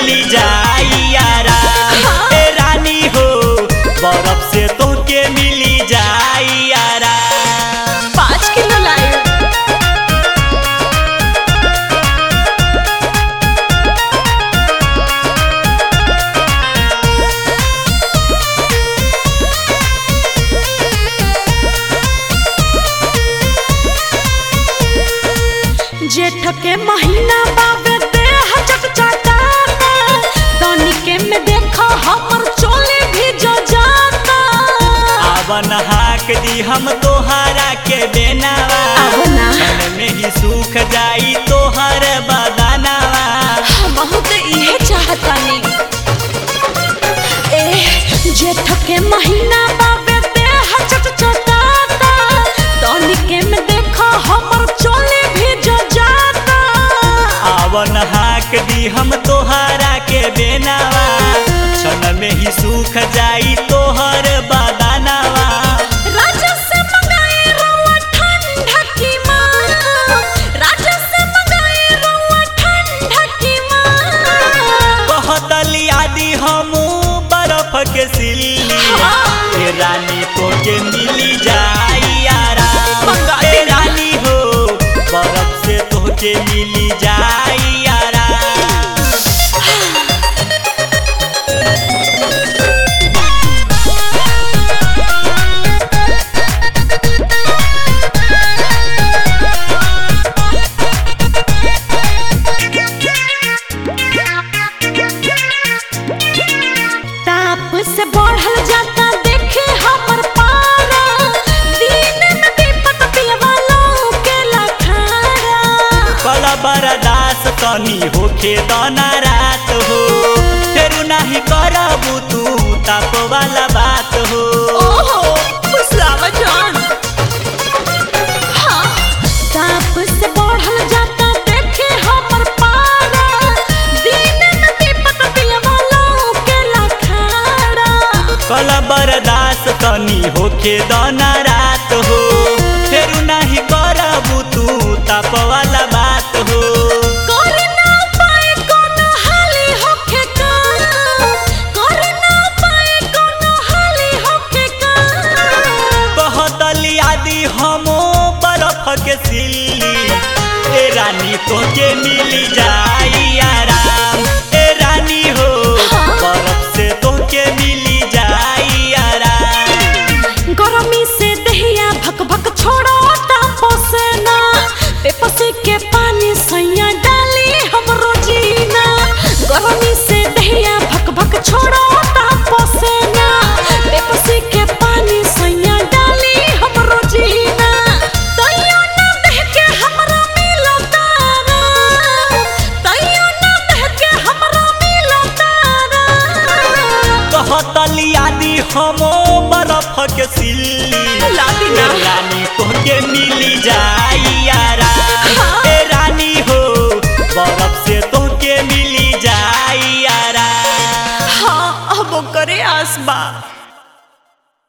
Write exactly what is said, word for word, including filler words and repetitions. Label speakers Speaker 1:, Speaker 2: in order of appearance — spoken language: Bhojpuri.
Speaker 1: मिली जाई आराम। ए रानी हो बर्फ से तोहके मिली जाई आराम।
Speaker 2: पाँच किलो लाए। जेठ के महीना बाबे देह चटचटा तनिके में देखो हमर चोली भी जो जाता।
Speaker 1: आवन हाक दी हम तोहरा के बेनावा, क्षण में ही सूख जाई तोहर बदनावा।
Speaker 2: हमहु तो इहे चाहतानी। ए जेठ के महीना बाबे देह चटचटा तनिके में देखो हमर चोली भी जो जाता।
Speaker 1: आवन हाक दी हम तोहरा के बेनावा, क्षण में ही सूख जाई तोहर बदनावा।
Speaker 2: राजा से मंगाए रउआ ठंडा की माँ, राजा से मंगाए रउआ ठंडा की माँ।
Speaker 1: कहतली आदि हमू बर्फ के सिल्ली, ए रानी तोके मिली जाई आराम। ए रानी हो बर्फ से तोके मिली जाई आराम।
Speaker 2: ताप से बढ़ल जाता देखे हमर पारा, दिन में विपत पिलवा के लखारा।
Speaker 1: कला बरदास तनी होखे दाना रात हो, फेरू नाही करबू तू ताप वाला बात हो।
Speaker 2: ओहो फुसलावा जान। हाँ ताप से बढ़ल जाता देखे हमर पारा, दिन में विपत पिलवा के लखारा।
Speaker 1: कला बरदास तनी होखे दाना रात हो, फेरू नाही करबू तू ताप वाला बात हो।
Speaker 2: करे ना पाए कोनो हाली होखे का, करे ना पाए कोनो हाली होखे का।
Speaker 1: कहतली आदि हमो बर्फ के सिल्ली, ए रानी तोके मिली जाई आराम। ए रानी हो बर्फ से तोके मिली जाई आराम।
Speaker 2: गरमी से दहिया भक भक छोड़ता पसेना, पेपसी के पानी सैया डाली हमरो जीना। गरमी से दहिया भक भक छोड़ता पसेना, पेपसी के पानी सैया डाली हमरो जीना। तैयो ना देह के हमरा मिलता रा, तैयो ना देह के हमरा मिलता रा।
Speaker 1: कहतली आदि हमो बर्फ के सिल्ली,
Speaker 2: लादी ना।
Speaker 1: ए रानी तोके मिली जाई आराम।